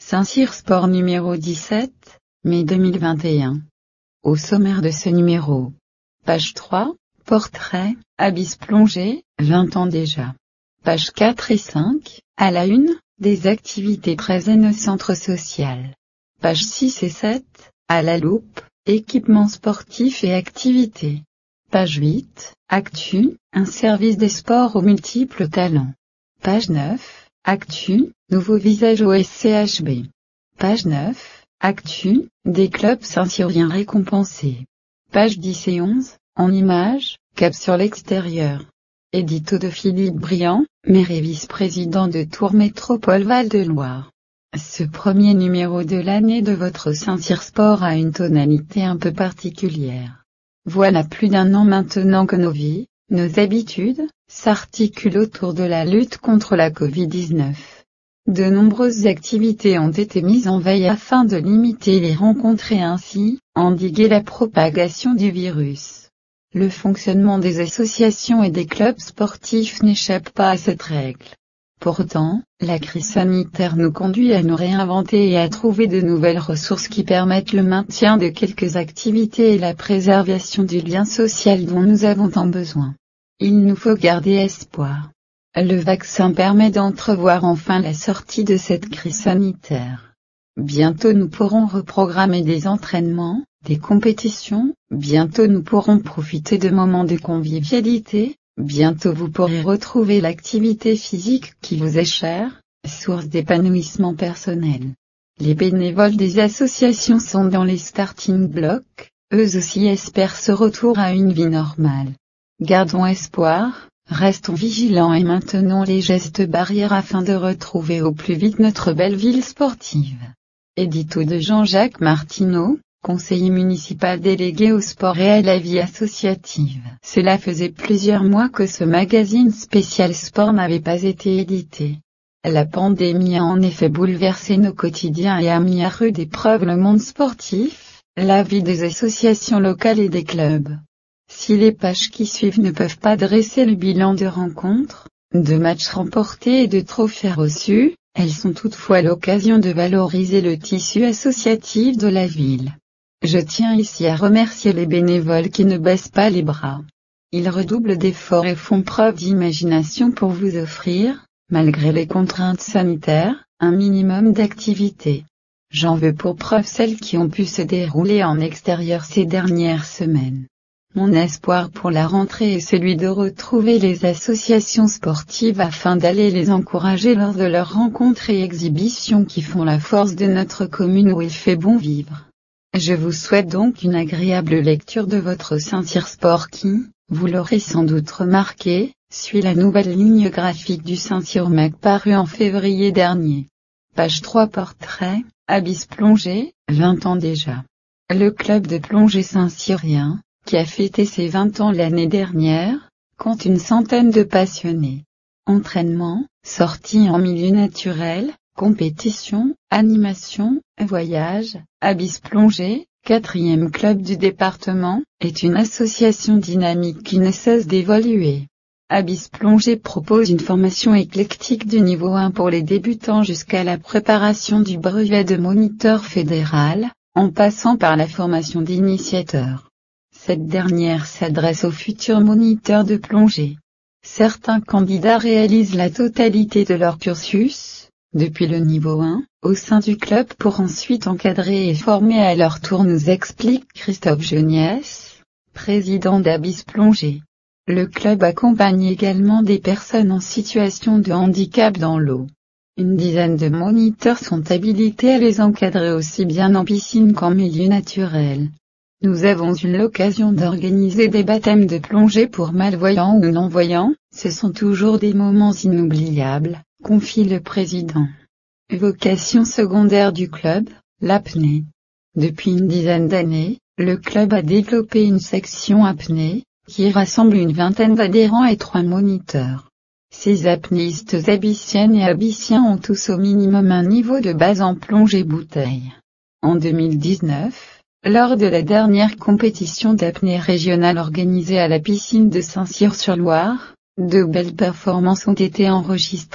Saint-Cyr Sport numéro 17, mai 2021. Au sommaire de ce numéro. Page 3, portrait, Abysse plongée, 20 ans déjà. Page 4 et 5, à la une, des activités très zen au centre social. Page 6 et 7, à la loupe, équipements sportifs et activités. Page 8, actu, un service des sports aux multiples talents. Page 9, actu, nouveau visage au SCHB. Page 9, actu, des clubs saint-cyriens récompensés. Page 10 et 11, en images, cap sur l'extérieur. Édito de Philippe Briand, maire et vice-président de Tours Métropole Val-de-Loire. Ce premier numéro de l'année de votre Saint-Cyr Sport a une tonalité un peu particulière. Voilà plus d'un an maintenant que nos vies, nos habitudes, s'articulent autour de la lutte contre la Covid-19. De nombreuses activités ont été mises en veille afin de limiter les rencontres et ainsi, endiguer la propagation du virus. Le fonctionnement des associations et des clubs sportifs n'échappe pas à cette règle. Pourtant, la crise sanitaire nous conduit à nous réinventer et à trouver de nouvelles ressources qui permettent le maintien de quelques activités et la préservation du lien social dont nous avons tant besoin. Il nous faut garder espoir. Le vaccin permet d'entrevoir enfin la sortie de cette crise sanitaire. Bientôt nous pourrons reprogrammer des entraînements, des compétitions, bientôt nous pourrons profiter de moments de convivialité, bientôt vous pourrez retrouver l'activité physique qui vous est chère, source d'épanouissement personnel. Les bénévoles des associations sont dans les starting blocks, eux aussi espèrent ce retour à une vie normale. Gardons espoir, restons vigilants et maintenons les gestes barrières afin de retrouver au plus vite notre belle ville sportive. Édito de Jean-Jacques Martineau, conseiller municipal délégué au sport et à la vie associative. Cela faisait plusieurs mois que ce magazine spécial sport n'avait pas été édité. La pandémie a en effet bouleversé nos quotidiens et a mis à rude épreuve le monde sportif, la vie des associations locales et des clubs. Si les pages qui suivent ne peuvent pas dresser le bilan de rencontres, de matchs remportés et de trophées reçus, elles sont toutefois l'occasion de valoriser le tissu associatif de la ville. Je tiens ici à remercier les bénévoles qui ne baissent pas les bras. Ils redoublent d'efforts et font preuve d'imagination pour vous offrir, malgré les contraintes sanitaires, un minimum d'activité. J'en veux pour preuve celles qui ont pu se dérouler en extérieur ces dernières semaines. Mon espoir pour la rentrée est celui de retrouver les associations sportives afin d'aller les encourager lors de leurs rencontres et exhibitions qui font la force de notre commune où il fait bon vivre. Je vous souhaite donc une agréable lecture de votre Saint-Cyr Sport qui, vous l'aurez sans doute remarqué, suit la nouvelle ligne graphique du Saint-Cyr Mag parue en février dernier. Page 3 portrait, Abysse plongée, 20 ans déjà. Le club de plongée saint-cyrien, qui a fêté ses 20 ans l'année dernière, compte une centaine de passionnés. Entraînement, sorties en milieu naturel, compétition, animation, voyage, Abysse plongée, 4e club du département, est une association dynamique qui ne cesse d'évoluer. Abysse plongée propose une formation éclectique du niveau 1 pour les débutants jusqu'à la préparation du brevet de moniteur fédéral, en passant par la formation d'initiateur. Cette dernière s'adresse aux futurs moniteurs de plongée. Certains candidats réalisent la totalité de leur cursus, depuis le niveau 1, au sein du club pour ensuite encadrer et former à leur tour, nous explique Christophe Geniès, président d'Abysse plongée. Le club accompagne également des personnes en situation de handicap dans l'eau. Une dizaine de moniteurs sont habilités à les encadrer aussi bien en piscine qu'en milieu naturel. Nous avons eu l'occasion d'organiser des baptêmes de plongée pour malvoyants ou non-voyants, ce sont toujours des moments inoubliables, confie le président. Vocation secondaire du club, l'apnée. Depuis une dizaine d'années, le club a développé une section apnée, qui rassemble une vingtaine d'adhérents et 3 moniteurs. Ces apnéistes abyssiennes et abyssiens ont tous au minimum un niveau de base en plongée bouteille. En 2019, lors de la dernière compétition d'apnée régionale organisée à la piscine de Saint-Cyr-sur-Loire, de belles performances ont été enregistrées,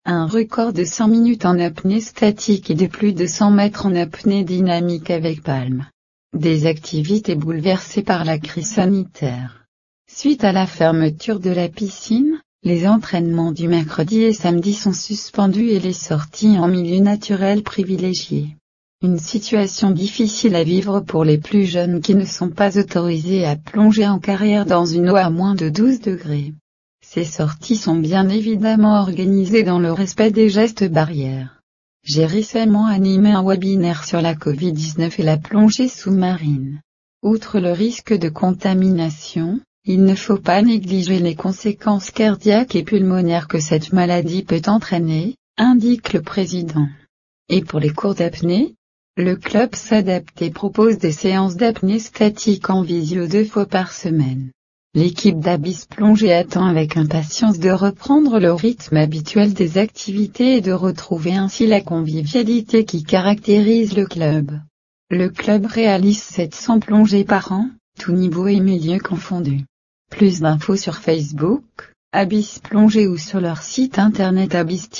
Un record de 100 minutes en apnée statique et de plus de 100 mètres en apnée dynamique avec palme. Des activités bouleversées par la crise sanitaire. Suite à la fermeture de la piscine, les entraînements du mercredi et samedi sont suspendus et les sorties en milieu naturel privilégiées. Une situation difficile à vivre pour les plus jeunes qui ne sont pas autorisés à plonger en carrière dans une eau à moins de 12 degrés. Ces sorties sont bien évidemment organisées dans le respect des gestes barrières. J'ai récemment animé un webinaire sur la Covid-19 et la plongée sous-marine. Outre le risque de contamination, il ne faut pas négliger les conséquences cardiaques et pulmonaires que cette maladie peut entraîner, indique le président. Et pour les cours d'apnée, le club s'adapte et propose des séances d'apnée statique en visio 2 fois par semaine. L'équipe d'Abyss Plongée attend avec impatience de reprendre le rythme habituel des activités et de retrouver ainsi la convivialité qui caractérise le club. Le club réalise 700 plongées par an, tous niveaux et milieux confondus. Plus d'infos sur Facebook, Abyss Plongée ou sur leur site internet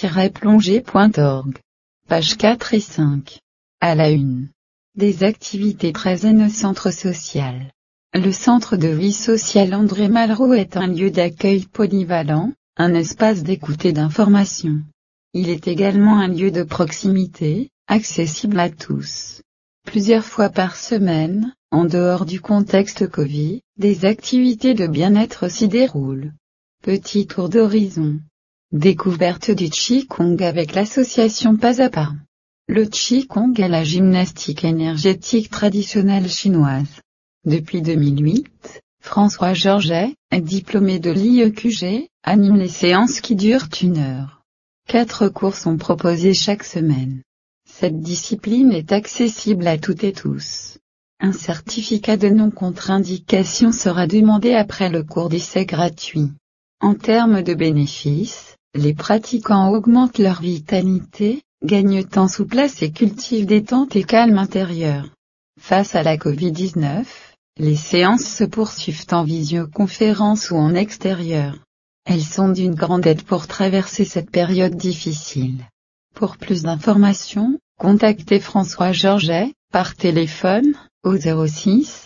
abyss-plongée.org. Pages 4 et 5. À la une. Des activités très zen au centre social. Le centre de vie sociale André Malraux est un lieu d'accueil polyvalent, un espace d'écoute et d'information. Il est également un lieu de proximité, accessible à tous. Plusieurs fois par semaine, en dehors du contexte Covid, des activités de bien-être s'y déroulent. Petit tour d'horizon. Découverte du Qigong avec l'association Pas à Pas. Le Qigong est la gymnastique énergétique traditionnelle chinoise. Depuis 2008, François Georget, diplômé de l'IEQG, anime les séances qui durent 1 heure. 4 cours sont proposés chaque semaine. Cette discipline est accessible à toutes et tous. Un certificat de non-contre-indication sera demandé après le cours d'essai gratuit. En termes de bénéfices, les pratiquants augmentent leur vitalité, gagnent en souplesse et cultivent détente et calme intérieur. Face à la Covid-19, les séances se poursuivent en visioconférence ou en extérieur. Elles sont d'une grande aide pour traverser cette période difficile. Pour plus d'informations, contactez François Georget, par téléphone, au 06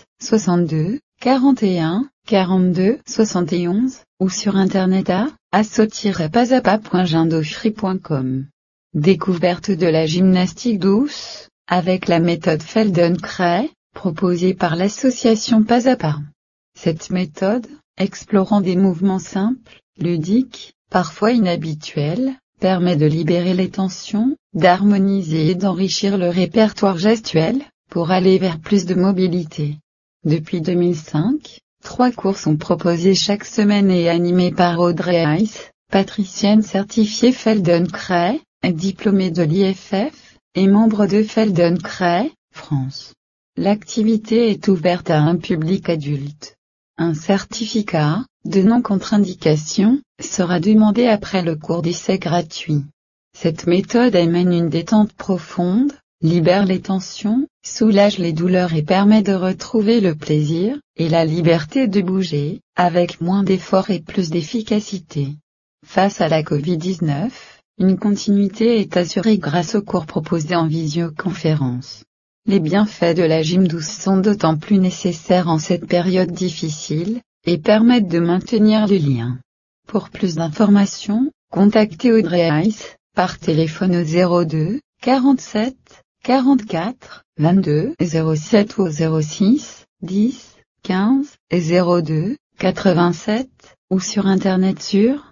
62 41 42 71, ou sur internet à asso-pasapa.jindofree.com. Découverte de la gymnastique douce, avec la méthode Feldenkrais, proposée par l'association Pas à Pas. Cette méthode, explorant des mouvements simples, ludiques, parfois inhabituels, permet de libérer les tensions, d'harmoniser et d'enrichir le répertoire gestuel, pour aller vers plus de mobilité. Depuis 2005, 3 cours sont proposés chaque semaine et animés par Audrey Heiss, patricienne certifiée Feldenkrais, diplômée de l'IFF, et membre de Feldenkrais, France. L'activité est ouverte à un public adulte. Un certificat, de non-contre-indication, sera demandé après le cours d'essai gratuit. Cette méthode amène une détente profonde, libère les tensions, soulage les douleurs et permet de retrouver le plaisir, et la liberté de bouger, avec moins d'efforts et plus d'efficacité. Face à la Covid-19, une continuité est assurée grâce aux cours proposés en visioconférence. Les bienfaits de la gym douce sont d'autant plus nécessaires en cette période difficile, et permettent de maintenir le lien. Pour plus d'informations, contactez Audrey Heiss, par téléphone au 02 47 44 22 07 ou au 06 10 15 02 87, ou sur internet sur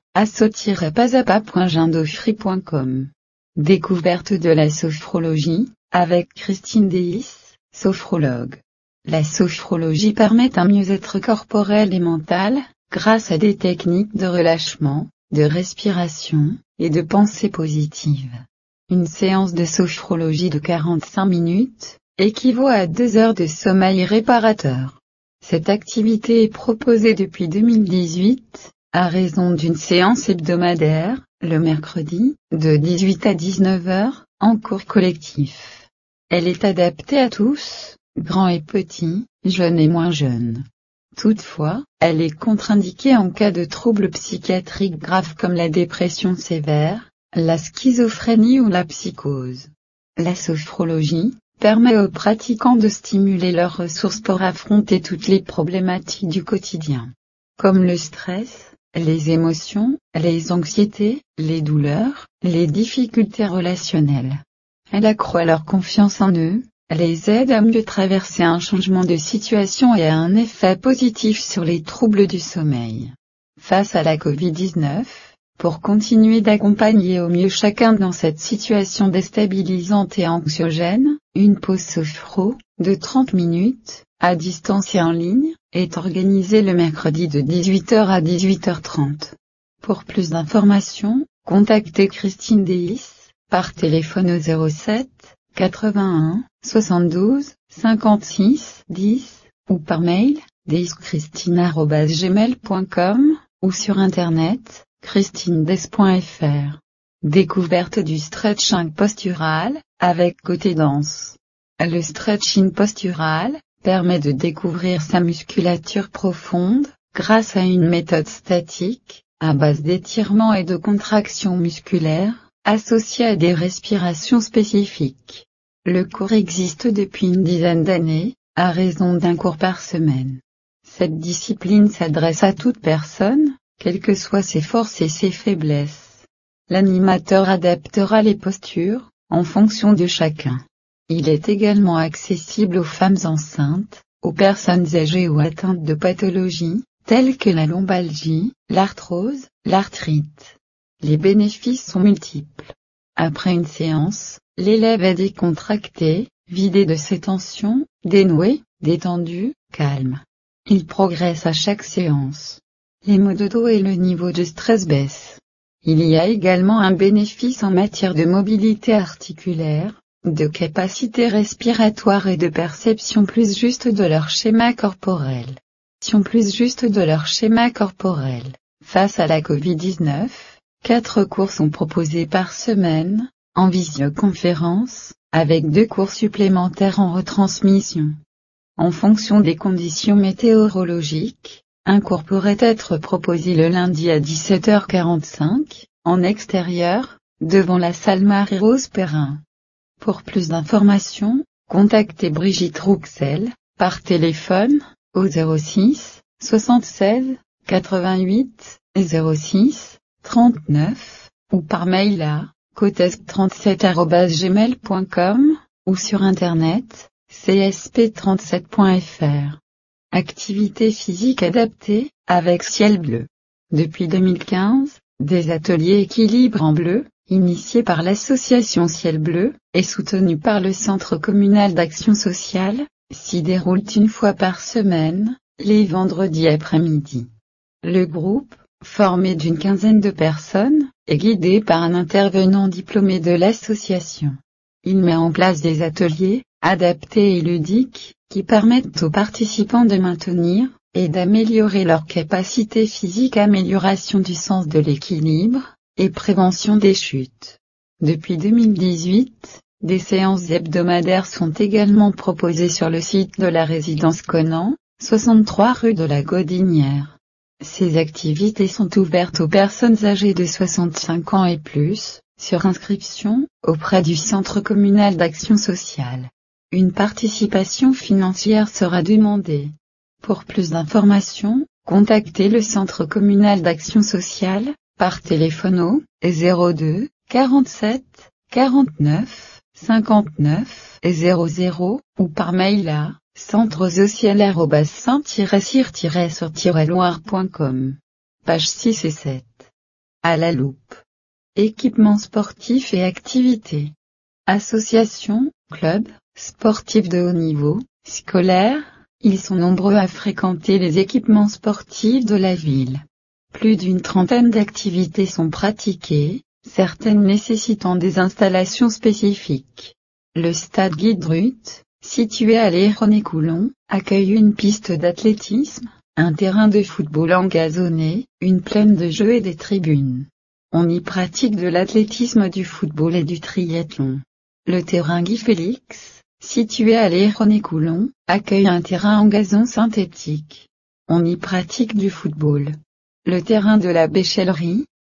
asso-pasapa.jindofree.com. Découverte de la sophrologie, avec Christine Deis, sophrologue. La sophrologie permet un mieux-être corporel et mental, grâce à des techniques de relâchement, de respiration, et de pensée positive. Une séance de sophrologie de 45 minutes, équivaut à 2 heures de sommeil réparateur. Cette activité est proposée depuis 2018, à raison d'une séance hebdomadaire, le mercredi, de 18 à 19 heures, en cours collectif. Elle est adaptée à tous, grands et petits, jeunes et moins jeunes. Toutefois, elle est contre-indiquée en cas de troubles psychiatriques graves comme la dépression sévère, la schizophrénie ou la psychose. La sophrologie permet aux pratiquants de stimuler leurs ressources pour affronter toutes les problématiques du quotidien, comme le stress, les émotions, les anxiétés, les douleurs, les difficultés relationnelles. Elle accroît leur confiance en eux, les aide à mieux traverser un changement de situation et a un effet positif sur les troubles du sommeil. Face à la Covid-19, pour continuer d'accompagner au mieux chacun dans cette situation déstabilisante et anxiogène, une pause sophro, de 30 minutes, à distance et en ligne, est organisée le mercredi de 18h à 18h30. Pour plus d'informations, contactez Christine Deis, par téléphone au 07 81 72 56 10, ou par mail, deischristine@gmail.com, ou sur internet, christinedes.fr. Découverte du stretching postural, avec côté danse. Le stretching postural permet de découvrir sa musculature profonde, grâce à une méthode statique, à base d'étirements et de contractions musculaires, associée à des respirations spécifiques. Le cours existe depuis une dizaine d'années, à raison d'un cours par semaine. Cette discipline s'adresse à toute personne, quelles que soient ses forces et ses faiblesses. L'animateur adaptera les postures, en fonction de chacun. Il est également accessible aux femmes enceintes, aux personnes âgées ou atteintes de pathologies, telles que la lombalgie, l'arthrose, l'arthrite. Les bénéfices sont multiples. Après une séance, l'élève est décontracté, vidé de ses tensions, dénoué, détendu, calme. Il progresse à chaque séance. Les maux de dos et le niveau de stress baissent. Il y a également un bénéfice en matière de mobilité articulaire, de capacité respiratoire et de perception plus juste de leur schéma corporel. Face à la Covid-19, 4 cours sont proposés par semaine, en visioconférence, avec 2 cours supplémentaires en retransmission. En fonction des conditions météorologiques, un cours pourrait être proposé le lundi à 17h45, en extérieur, devant la salle Marie-Rose Perrin. Pour plus d'informations, contactez Brigitte Rouxel, par téléphone, au 06 76 88 06 39, ou par mail à cotesc37@gmail.com, ou sur internet, csp37.fr. Activité physique adaptée, avec Ciel Bleu. Depuis 2015, des ateliers équilibre en bleu, initiés par l'association Ciel Bleu, et soutenus par le Centre communal d'action sociale, s'y déroulent une fois par semaine, les vendredis après-midi. Le groupe, formé d'une quinzaine de personnes, est guidé par un intervenant diplômé de l'association. Il met en place des ateliers, adaptés et ludiques, qui permettent aux participants de maintenir, et d'améliorer leur capacité physique, amélioration du sens de l'équilibre, et prévention des chutes. Depuis 2018, des séances hebdomadaires sont également proposées sur le site de la résidence Conan, 63 rue de la Gaudinière. Ces activités sont ouvertes aux personnes âgées de 65 ans et plus, sur inscription, auprès du Centre communal d'action sociale. Une participation financière sera demandée. Pour plus d'informations, contactez le Centre communal d'action sociale, par téléphone au 02 47 49 59 00, ou par mail à centresocial@saint-cyr-sur-loire.com. Pages 6 et 7. À la loupe. Équipements sportifs et activités. Associations, clubs, sportifs de haut niveau, scolaires, ils sont nombreux à fréquenter les équipements sportifs de la ville. Plus d'une trentaine d'activités sont pratiquées, certaines nécessitant des installations spécifiques. Le stade Guy Drut, situé à Léron-et-Coulon, accueille une piste d'athlétisme, un terrain de football engazonné, une plaine de jeux et des tribunes. On y pratique de l'athlétisme, du football et du triathlon. Le terrain Guy Félix, situé à Léron-et-Coulon, accueille un terrain en gazon synthétique. On y pratique du football. Le terrain de la Béchellerie,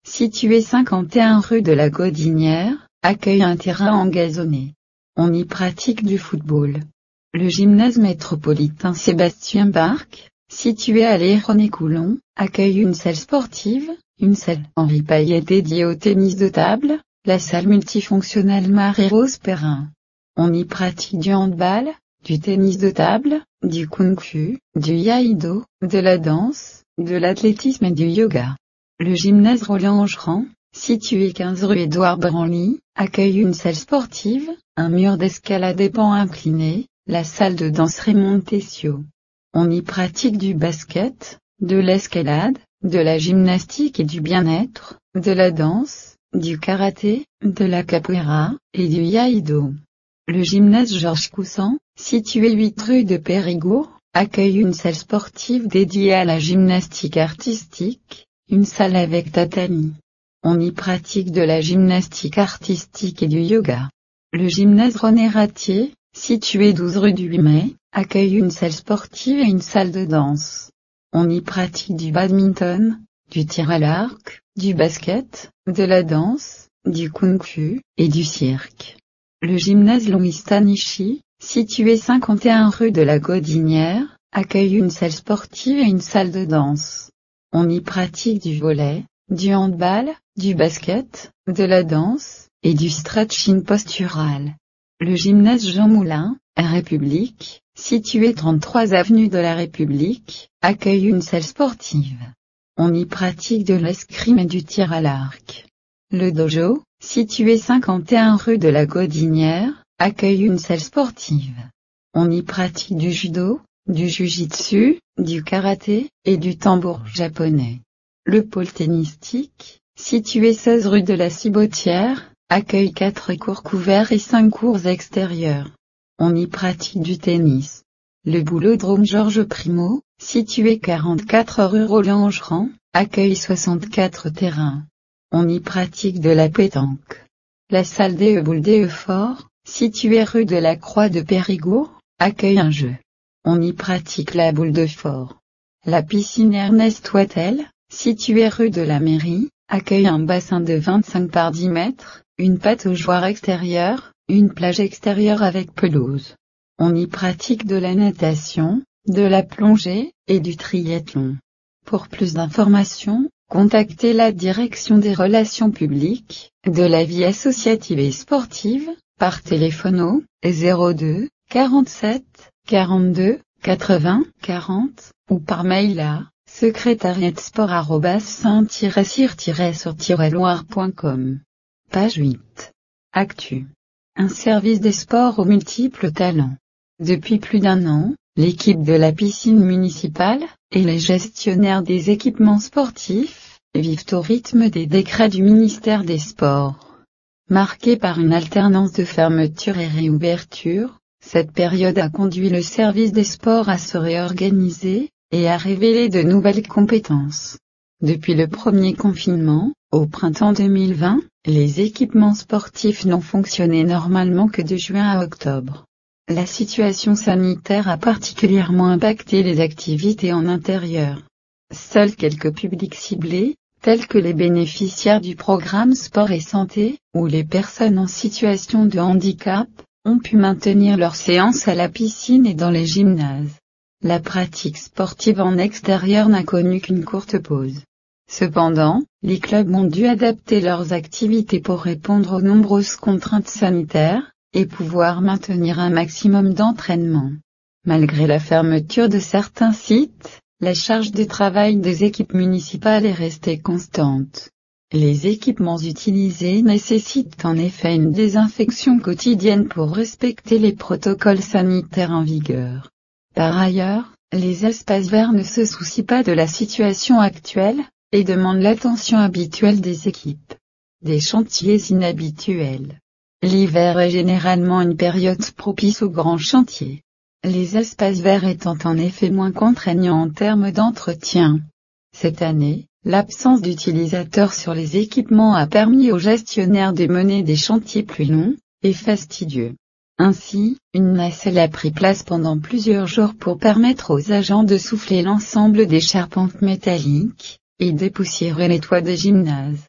situé 51 rue de la Gaudinière, accueille un terrain engazonné. On y pratique du football. Le gymnase métropolitain Sébastien Bach, situé à René-Coulon, accueille une salle sportive, une salle Henri Payet dédiée au tennis de table, la salle multifonctionnelle Marie-Rose Perrin. On y pratique du handball, du tennis de table, du kung-fu, du yaïdo, de la danse, de l'athlétisme et du yoga. Le gymnase Roland-Angerand, situé 15 rue Édouard Branly, accueille une salle sportive, un mur d'escalade et pans inclinés, la salle de danse Raymond Tessiot. On y pratique du basket, de l'escalade, de la gymnastique et du bien-être, de la danse, du karaté, de la capoeira, et du yaïdo. Le gymnase Georges Coussant, situé 8 rue de Périgord, accueille une salle sportive dédiée à la gymnastique artistique, une salle avec tatami. On y pratique de la gymnastique artistique et du yoga. Le gymnase René Ratier, situé 12 rue du 8 mai, accueille une salle sportive et une salle de danse. On y pratique du badminton, du tir à l'arc, du basket, de la danse, du kung-fu, et du cirque. Le gymnase Louis Stanichi, situé 51 rue de la Gaudinière, accueille une salle sportive et une salle de danse. On y pratique du volley, du handball, du basket, de la danse, et du stretching postural. Le gymnase Jean Moulin, République, situé 33 avenue de la République, accueille une salle sportive. On y pratique de l'escrime et du tir à l'arc. Le dojo, situé 51 rue de la Gaudinière, accueille une salle sportive. On y pratique du judo, du jiu-jitsu, du karaté, et du tambour japonais. Le pôle tennistique, situé 16 rue de la Cibotière, accueille 4 cours couverts et 5 cours extérieurs. On y pratique du tennis. Le boulodrome Georges Primo, situé 44 rue Roland-Angerand, accueille 64 terrains. On y pratique de la pétanque. La salle des boules des Fort, située rue de la Croix de Périgord, accueille un jeu. On y pratique la boule de fort. La piscine Ernest Wattel, située rue de la Mairie, accueille un bassin de 25 par 10 mètres, une pataugeoire extérieure, une plage extérieure avec pelouse. On y pratique de la natation, de la plongée, et du triathlon. Pour plus d'informations, contactez la Direction des Relations Publiques, de la Vie Associative et Sportive, par téléphone au 02 47 42 80 40, ou par mail à secrétariatsport@saint-cyr-sur-loire.com. Page 8. Actu. Un service des sports aux multiples talents. Depuis plus d'1 an, l'équipe de la piscine municipale, et les gestionnaires des équipements sportifs, vivent au rythme des décrets du ministère des Sports. Marquée par une alternance de fermeture et réouverture, cette période a conduit le service des sports à se réorganiser, et à révéler de nouvelles compétences. Depuis le premier confinement, au printemps 2020, les équipements sportifs n'ont fonctionné normalement que de juin à octobre. La situation sanitaire a particulièrement impacté les activités en intérieur. Seuls quelques publics ciblés, tels que les bénéficiaires du programme Sport et Santé, ou les personnes en situation de handicap, ont pu maintenir leurs séances à la piscine et dans les gymnases. La pratique sportive en extérieur n'a connu qu'une courte pause. Cependant, les clubs ont dû adapter leurs activités pour répondre aux nombreuses contraintes sanitaires, et pouvoir maintenir un maximum d'entraînement. Malgré la fermeture de certains sites, la charge de travail des équipes municipales est restée constante. Les équipements utilisés nécessitent en effet une désinfection quotidienne pour respecter les protocoles sanitaires en vigueur. Par ailleurs, les espaces verts ne se soucient pas de la situation actuelle, et demandent l'attention habituelle des équipes. Des chantiers inhabituels. L'hiver est généralement une période propice aux grands chantiers. Les espaces verts étant en effet moins contraignants en termes d'entretien. Cette année, l'absence d'utilisateurs sur les équipements a permis aux gestionnaires de mener des chantiers plus longs, et fastidieux. Ainsi, une nacelle a pris place pendant plusieurs jours pour permettre aux agents de souffler l'ensemble des charpentes métalliques, et dépoussiérer les toits des gymnases.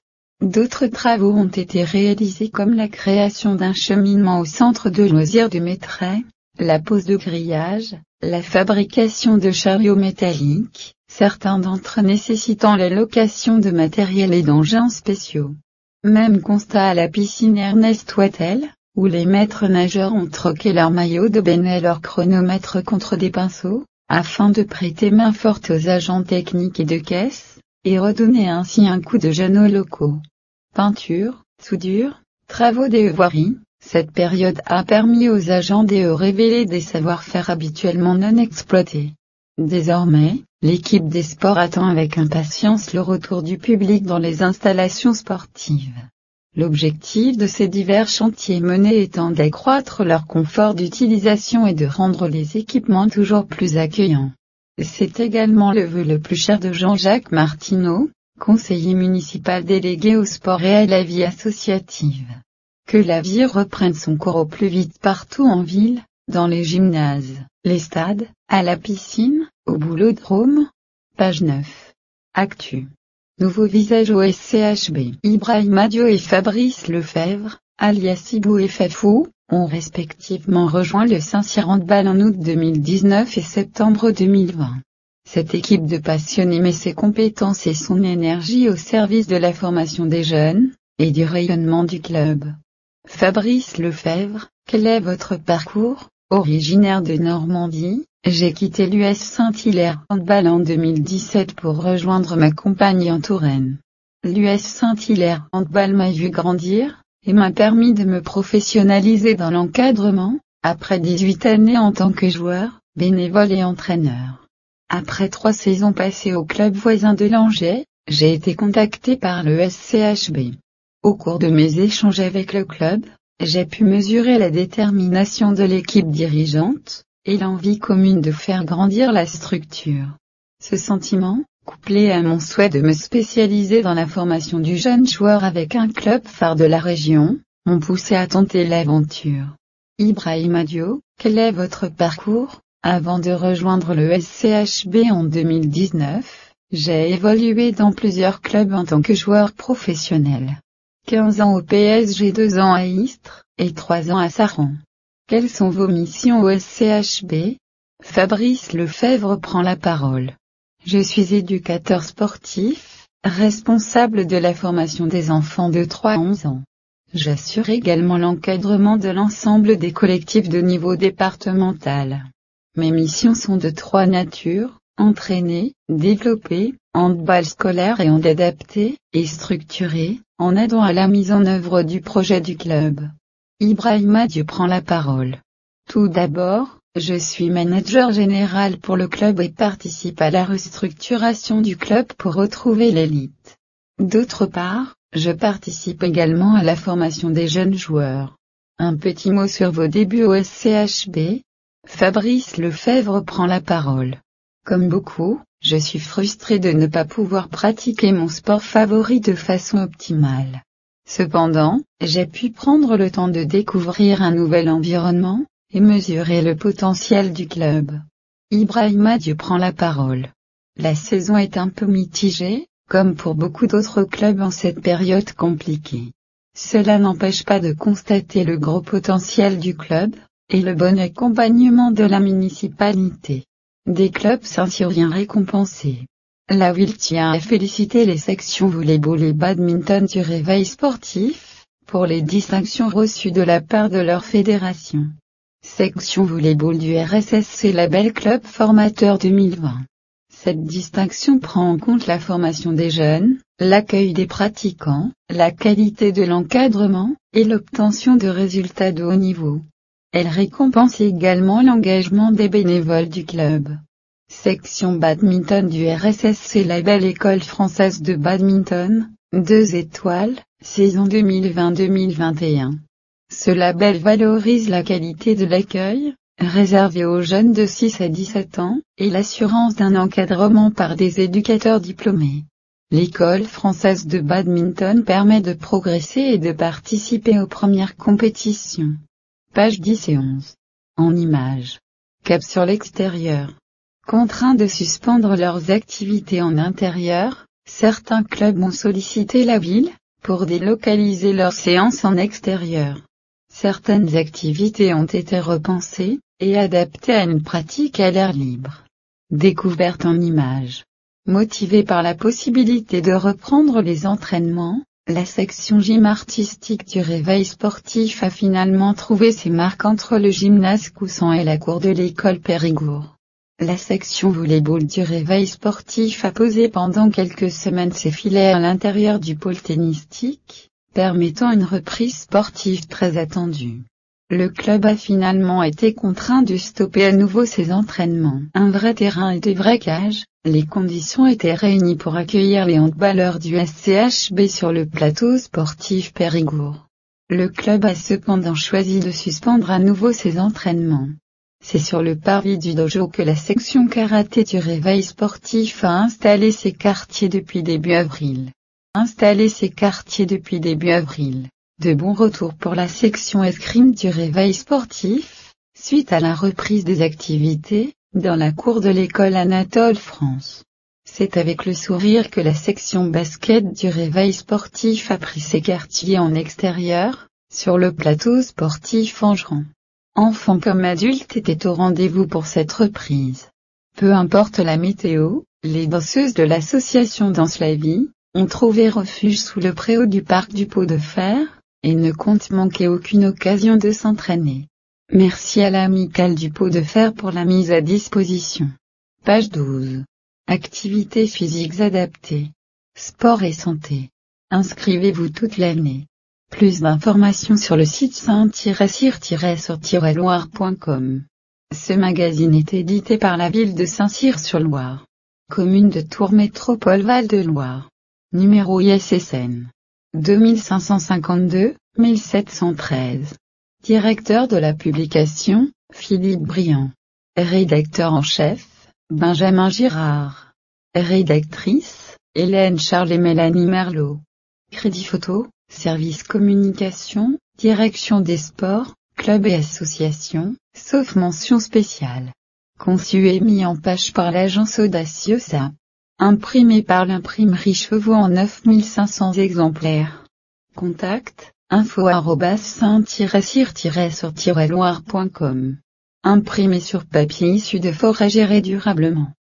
D'autres travaux ont été réalisés comme la création d'un cheminement au centre de loisirs de Mettray, la pose de grillage, la fabrication de chariots métalliques, certains d'entre eux nécessitant la location de matériel et d'engins spéciaux. Même constat à la piscine Ernest Wattel, où les maîtres nageurs ont troqué leur maillot de bain et leur chronomètre contre des pinceaux, afin de prêter main forte aux agents techniques et de caisse, et redonner ainsi un coup de jeune aux locaux. Peinture, soudure, travaux des voiries, cette période a permis aux agents de révéler des savoir-faire habituellement non exploités. Désormais, l'équipe des sports attend avec impatience le retour du public dans les installations sportives. L'objectif de ces divers chantiers menés étant d'accroître leur confort d'utilisation et de rendre les équipements toujours plus accueillants. C'est également le vœu le plus cher de Jean-Jacques Martineau, conseiller municipal délégué au sport et à la vie associative. Que la vie reprenne son cours au plus vite partout en ville, dans les gymnases, les stades, à la piscine, au boulodrome. Page 9. Actu. Nouveau visage au SCHB. Ibrahima Diop et Fabrice Lefebvre, alias Ibou et Fafou, ont respectivement rejoint le Saint-Cyr Handball en août 2019 et septembre 2020. Cette équipe de passionnés met ses compétences et son énergie au service de la formation des jeunes, et du rayonnement du club. Fabrice Lefebvre, quel est votre parcours? Originaire de Normandie, j'ai quitté l'US Saint-Hilaire Handball en 2017 pour rejoindre ma compagne en Touraine. L'US Saint-Hilaire Handball m'a vu grandir, et m'a permis de me professionnaliser dans l'encadrement, après 18 années en tant que joueur, bénévole et entraîneur. Après 3 saisons passées au club voisin de Langeais, j'ai été contacté par le SCHB. Au cours de mes échanges avec le club, j'ai pu mesurer la détermination de l'équipe dirigeante, et l'envie commune de faire grandir la structure. Ce sentiment, couplé à mon souhait de me spécialiser dans la formation du jeune joueur avec un club phare de la région, m'ont poussé à tenter l'aventure. Ibrahima Diop, quel est votre parcours? Avant de rejoindre le SCHB en 2019, j'ai évolué dans plusieurs clubs en tant que joueur professionnel. 15 ans au PSG, 2 ans à Istres, et 3 ans à Saran. Quelles sont vos missions au SCHB? Fabrice Lefebvre prend la parole. Je suis éducateur sportif, responsable de la formation des enfants de 3 à 11 ans. J'assure également l'encadrement de l'ensemble des collectifs de niveau départemental. Mes missions sont de 3 natures: entraîner, développer, handball scolaire et hand adapté, et structurer, en aidant à la mise en œuvre du projet du club. Ibrahima Diop prend la parole. Tout d'abord, je suis manager général pour le club et participe à la restructuration du club pour retrouver l'élite. D'autre part, je participe également à la formation des jeunes joueurs. Un petit mot sur vos débuts au SCHB. Fabrice Lefebvre prend la parole. Comme beaucoup, je suis frustré de ne pas pouvoir pratiquer mon sport favori de façon optimale. Cependant, j'ai pu prendre le temps de découvrir un nouvel environnement, et mesurer le potentiel du club. Ibrahima Diop prend la parole. La saison est un peu mitigée, comme pour beaucoup d'autres clubs en cette période compliquée. Cela n'empêche pas de constater le gros potentiel du club, et le bon accompagnement de la municipalité. Des clubs saint-cyriens récompensés. La ville tient à féliciter les sections volleyball et badminton du Réveil sportif, pour les distinctions reçues de la part de leur fédération. Section volleyball du RSSC Label Club Formateur 2020. Cette distinction prend en compte la formation des jeunes, l'accueil des pratiquants, la qualité de l'encadrement, et l'obtention de résultats de haut niveau. Elle récompense également l'engagement des bénévoles du club. Section badminton du RSSC Label École Française de Badminton, 2 étoiles, saison 2020-2021. Ce label valorise la qualité de l'accueil, réservé aux jeunes de 6 à 17 ans, et l'assurance d'un encadrement par des éducateurs diplômés. L'école française de badminton permet de progresser et de participer aux premières compétitions. Pages 10 et 11. En images. Cap sur l'extérieur. Contraints de suspendre leurs activités en intérieur, certains clubs ont sollicité la ville, pour délocaliser leurs séances en extérieur. Certaines activités ont été repensées et adaptées à une pratique à l'air libre. Découverte en images. Motivée par la possibilité de reprendre les entraînements, la section gym artistique du Réveil sportif a finalement trouvé ses marques entre le gymnase Coussant et la cour de l'école Périgourt. La section volley-ball du Réveil sportif a posé pendant quelques semaines ses filets à l'intérieur du pôle tennistique, permettant une reprise sportive très attendue. Le club a finalement été contraint de stopper à nouveau ses entraînements. Un vrai terrain et des vraies cages, les conditions étaient réunies pour accueillir les handballeurs du SCHB sur le plateau sportif Périgourt. Le club a cependant choisi de suspendre à nouveau ses entraînements. C'est sur le parvis du dojo que la section karaté du Réveil sportif a installé ses quartiers depuis début avril. De bons retours pour la section escrime du Réveil sportif, suite à la reprise des activités, dans la cour de l'école Anatole France. C'est avec le sourire que la section basket du Réveil sportif a pris ses quartiers en extérieur, sur le plateau sportif Angeran. Enfants comme adultes étaient au rendez-vous pour cette reprise. Peu importe la météo, les danseuses de l'association Danse la Vie ont trouvé refuge sous le préau du parc du Pot de Fer, et ne comptent manquer aucune occasion de s'entraîner. Merci à l'amicale du Pot de Fer pour la mise à disposition. Page 12. Activités physiques adaptées. Sport et santé. Inscrivez-vous toute l'année. Plus d'informations sur le site saint-cyr-sur-loire.com. Ce magazine est édité par la ville de Saint-Cyr-sur-Loire. Commune de Tours Métropole Val-de-Loire. Numéro ISSN 2552 1713. Directeur de la publication, Philippe Briand. Rédacteur en chef, Benjamin Girard. Rédactrice, Hélène Charles et Mélanie Merlot. Crédit photo, service communication, direction des sports, clubs et associations, sauf mention spéciale. Conçu et mis en page par l'agence Audaciosa. Imprimé par l'imprimerie Chevaux en 9500 exemplaires. Contact, info@saint-cyr-sur-loire.com. Imprimé sur papier issu de forêt géré durablement.